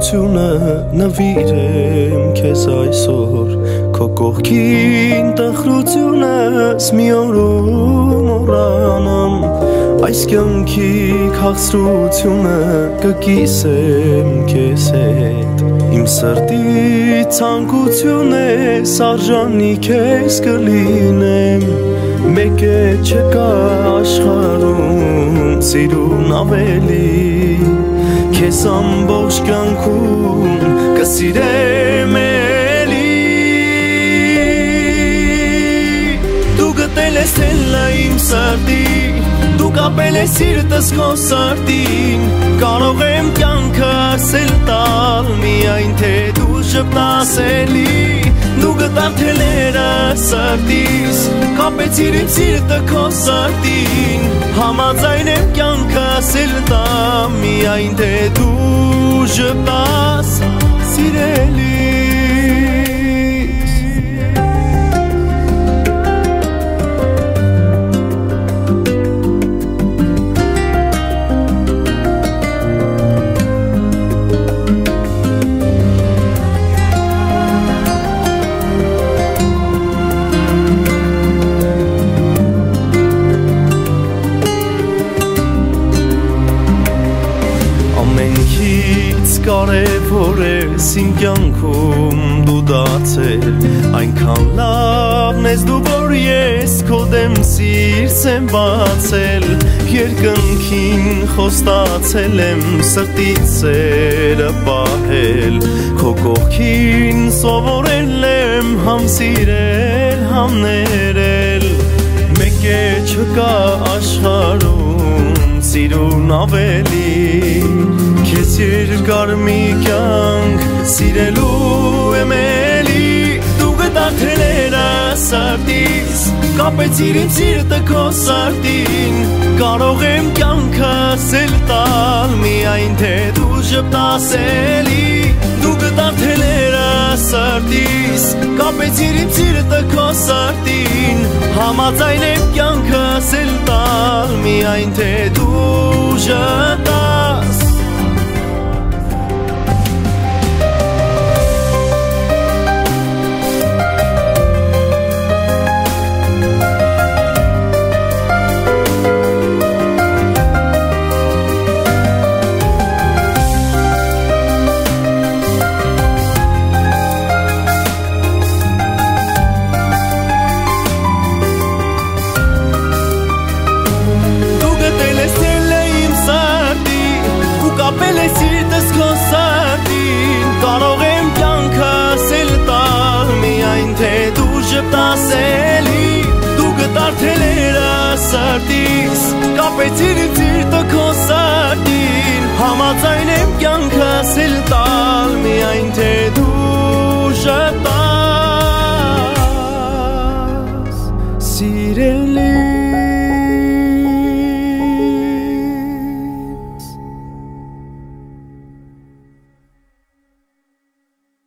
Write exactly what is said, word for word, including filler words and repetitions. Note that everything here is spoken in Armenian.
Տխրությունը նվիրեմ քեզ այսօր Քո կողքին տխրությունս մի օրում մոռանամ Այս կյանքի քաղցրությունը կկիսեմ քեզ հետ Իմ սրտի ցանկություն է սարժանի քեզ կլինեմ Մեկ է չկա աշխարհում սիրուն ավելի Քեզ ամբողջ կյանքում կսիրեմ էլի Դու գտել ես թելը իմ սրտի Դու կապել ես սիրտս քո սրտին Կարող եմ կյանքը ասել տալ Միայն թե դու շպտաս էլի Դու գտար թելերը սրտիս Կապեցիր իմ սիրտը քո սրտին Համաձայն եմ կյանքը ասել տալ Միայն թե դու շպտաս սիրելիս Ամենքից կարևոր ես իմ կյանքում դու դարձել Այնքան լավն ես դու որ ես քո դեմ սիրս եմ բացել Երկնքին խոստացել եմ սրտից սերը պահել Քո կողքին սովորել եմ համ սիրել համ ներել Մեկ է չկա աշխարհում սիրուն ավելի Քեզ երկար մի կյանք սիրելու եմ էլի Դու գտար թելերը սրտիս Կապեցիր իմ սիրտը քո սրտին Կարող եմ կյանքը ասել տալ Միայն թե դու շպտաս էլի Դու գտար թելերը սրտիս Կապեցիր իմ սիրտը քո սրտին Համաձայն եմ կյանքը ասել տալ Միայն թե դու շպտաս Կապել ես սիրտս քո սրտին Կարող եմ կյանքը ասել տալ Միայն թե դու շպտաս էլի Դու գտար թելերը սրտիս Կապեցիր իմ սիրտը քո սրտին Համաձայն եմ կյանքը ասել տալ